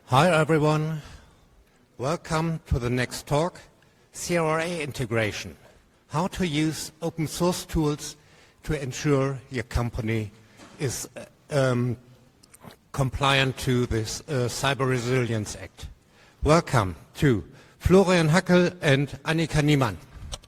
Hi everyone, welcome to the next talk, CRA integration, how to use open source tools to ensure your company is compliant to this Cyber Resilience Act. Welcome to Florian Hackel and Annika Niemann.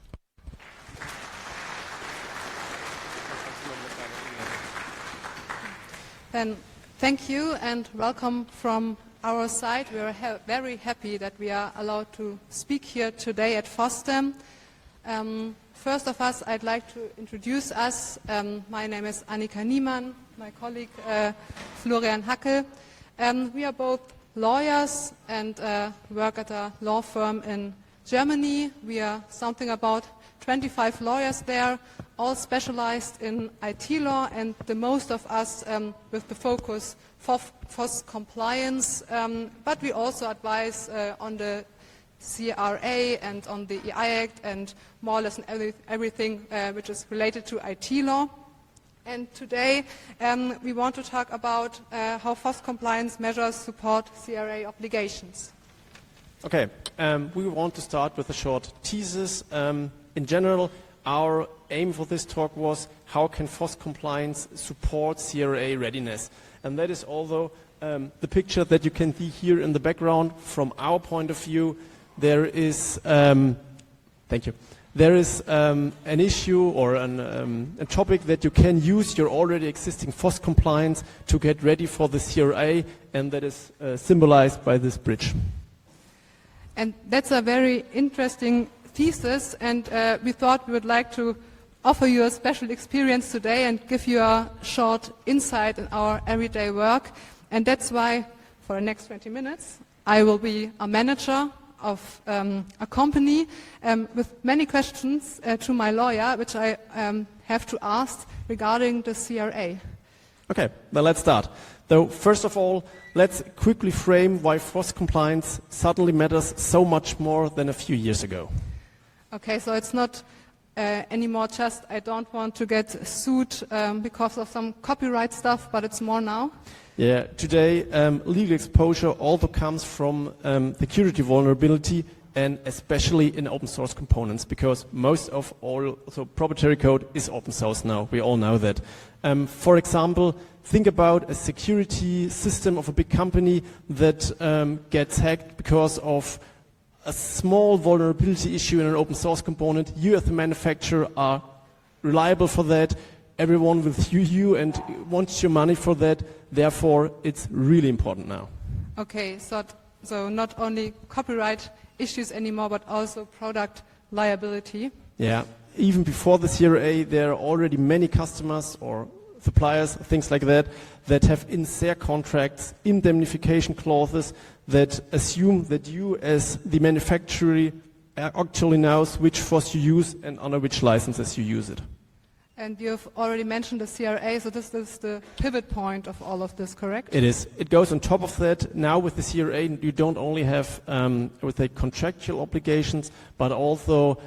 Then thank you and welcome from our side. We are very happy that we are allowed to speak here today at FOSDEM. First of us, I'd like to introduce us. My name is Annika Niemann, my colleague Florian Hackel. We are both lawyers and work at a law firm in Germany. We are something about 25 lawyers there, all specialized in IT law, and the most of us with the focus for FOSS compliance, but we also advise on the CRA and on the EI Act and more or less everything which is related to IT law. And today we want to talk about how FOSS compliance measures support CRA obligations. Okay, we want to start with a short thesis. In general, our aim for this talk was how can FOSS compliance support CRA readiness. And that is although the picture that you can see here in the background, from our point of view, there is, thank you, there is an issue or a topic that you can use your already existing FOSS compliance to get ready for the CRA, and that is symbolized by this bridge. And that's a very interesting thesis, and we thought we would like to offer you a special experience today and give you a short insight in our everyday work. And that's why, for the next 20 minutes, I will be a manager of a company with many questions to my lawyer, which I have to ask regarding the CRA. Okay, then let's start. Though, first of all, let's quickly frame why FOSS compliance suddenly matters so much more than a few years ago. Okay, so it's not anymore just I don't want to get sued because of some copyright stuff, but it's more now? Yeah, today legal exposure also comes from security vulnerability, and especially in open source components, because most of all, so proprietary code is open source now, we all know that. For example, think about a security system of a big company that gets hacked because of a small vulnerability issue in an open source component. You as the manufacturer are reliable for that. Everyone will sue you and wants your money for that. Therefore, it's really important now. Okay, so not only copyright issues anymore, but also product liability. Yeah, even before the CRA, there are already many customers or suppliers, things like that, that have in their contracts indemnification clauses that assume that you as the manufacturer actually knows which FOSS you use and under which licenses you use it. And you've already mentioned the CRA, so this is the pivot point of all of this, correct? It is. It goes on top of that. Now with the CRA, you don't only have with the contractual obligations, but also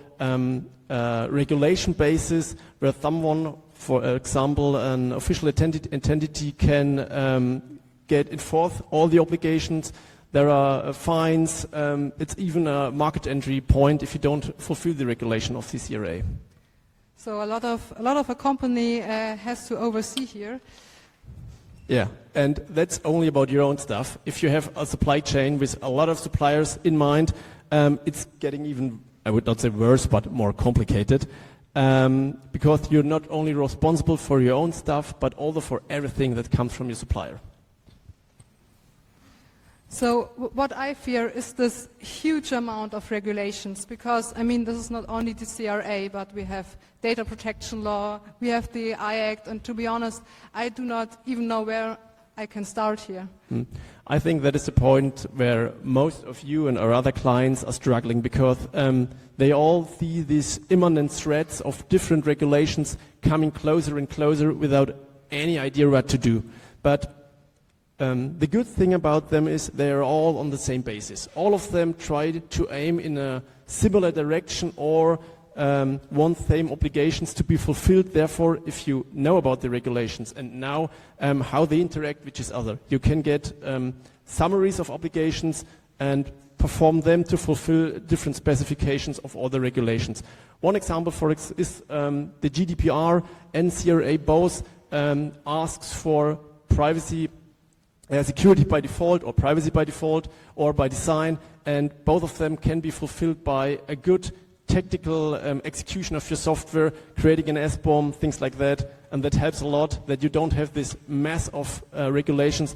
regulation basis where someone, for example, an official entity can enforce all the obligations. There are fines. It's even a market entry point if you don't fulfill the regulation of the CRA. So a lot of a company has to oversee here. Yeah, and that's only about your own stuff. If you have a supply chain with a lot of suppliers in mind, it's getting even, I would not say worse, but more complicated. Because you're not only responsible for your own stuff, but also for everything that comes from your supplier. So what I fear is this huge amount of regulations, because, I mean, this is not only the CRA, but we have data protection law, we have the EI Act, and to be honest, I do not even know where I can start here. I think that is the point where most of you and our other clients are struggling, because they all see these imminent threats of different regulations coming closer and closer without any idea what to do. But the good thing about them is they are all on the same basis. All of them try to aim in a similar direction, or want same obligations to be fulfilled. Therefore, if you know about the regulations and now how they interact with each other, you can get summaries of obligations and perform them to fulfill different specifications of all the regulations. One example is the GDPR and CRA both asks for privacy, security by default or privacy by default or by design, and both of them can be fulfilled by a good technical execution of your software, creating an SBOM, things like that, and that helps a lot that you don't have this mass of regulations